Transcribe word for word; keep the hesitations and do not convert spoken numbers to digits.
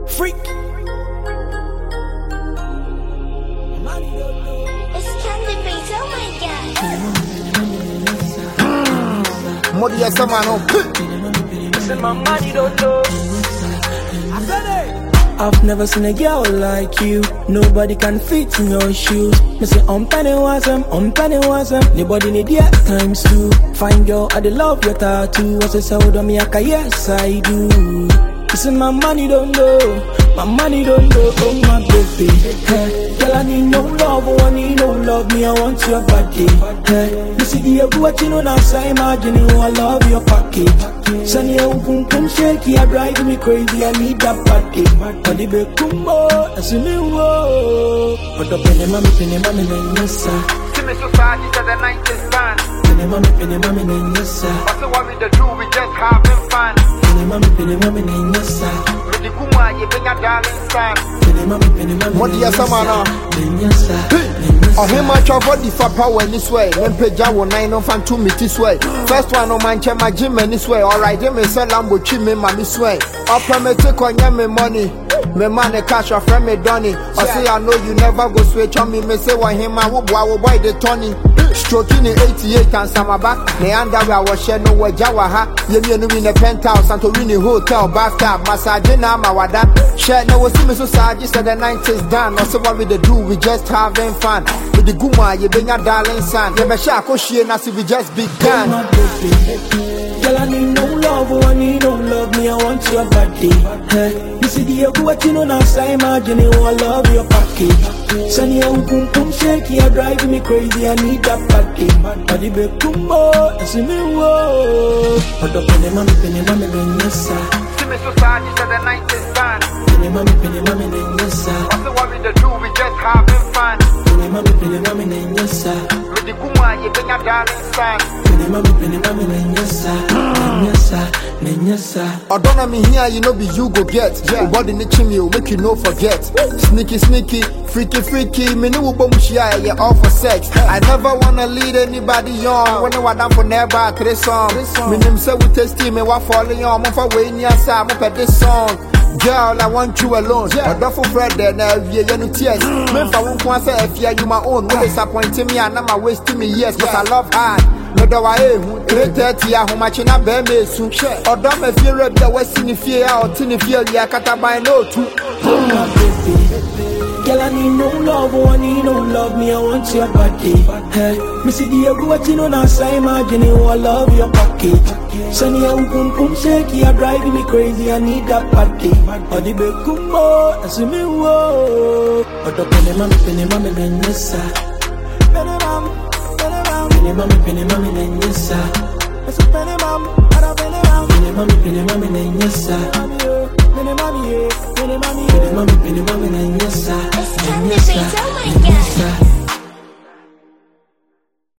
Freak. It's Candy Beats, oh my god. Modi ya sama no. Send my money, don't know. I've never seen a girl like you. Nobody can fit in your shoes. Me say I'm penny wasm, I'm penny wasm. Nobody need yet times two. Fine girl, I dey love your tattoo. I say so do me aka yes I do. Listen, my money don't know, my money don't know. Oh my baby, hey, girl I need no love, oh I need no love. Me I want your body. Hey, you see the ego what you know now. So imagine you, I love your package. Sunny and pum pum shaky, I drive me crazy. I need that body. Body be kumbo, as you know. But the penny mommy, penny mommy, then yes sir. See me so sad, it's the nineties band. Penny mommy, penny mommy, then yes sir. What's the what we do? We just having fun. Penny mommy, penny mommy, then yes sir. With the kuma, you bring a darling son. Penny mommy, penny mommy, Modi ya sama no. then yes sir. Oh, him a travel the for power this way. Then peja one nine on fan two me this way. First one on man my gym this way. Alright, them is a lambo chi me ma this way. Up me take on ya me money. Me man a cash a friend me donny. I say I know you never go switch on me. Me say why him I will boy boy the Tony. Stroking the eighty-eight and some back. The underwear was share no way jawa ha. You me no in the penthouse and to win the hotel bathtub. Massage na ma wada. Share no see me so sad. Just the nineties done. No say what we do. We just having fun. With the guma you bring a darling son. You be sure ko she na see we just begun. My baby, girl I need no love, oh I need no love. Me I want your body. Hey, you see the ego what you know now. So imagine you, I love your package. Sunny and pum pum shaky, I drive me crazy. I need that body. Body be kumbo, as you know. But the penny mommy, penny mommy, then yes sir. See me so sad, it's the nineties band. Penny mommy, penny mommy, then yes sir. What's the what we do? We just having fun. Penny mommy, penny mommy, then yes sir. With the kuma, you bring a darling son. Penny mommy, penny mommy, then yes sir. Then yes sir, then yes sir. Odonna me here, you know be you go get. Yeah. Body in the chimney will make you no forget. Sneaky, sneaky, freaky, freaky. Me no bum shia, yeah, all for sex. I never wanna lead anybody on. When I was down for never to this song. Me name say we tasty, me what falling on. I'm for way near side, I'm for this song. Girl, I want you alone. A duffel friend there, now you no tears. Me if I won't want to say if you my own. When disappointing me and I'm wasting me years, but I love hard. No do I who thirty how much in a bear me soon. Or don't me feel red the west in the fear out in the field, yeah, cut by no two. Oh my baby, girl I need no love, oh I need no love. Me I want your body. Hey, me see the ego what you know now. So imagine you, I love your package. Sunny and pum pum shaky, I drive me crazy. I need that body. Body be kumbo, as you know. But the penny mommy, penny mommy, then yes sir. Penny mommy, penny mommy, penny mommy, penny mommy, then yes sir. It's a penny mommy, penny mommy, penny mommy, then yes sir. Penny mommy, penny mommy, penny mommy, penny mommy, then yes sir. It's Then Candy yes Beats, sir, oh my then yes god. sir.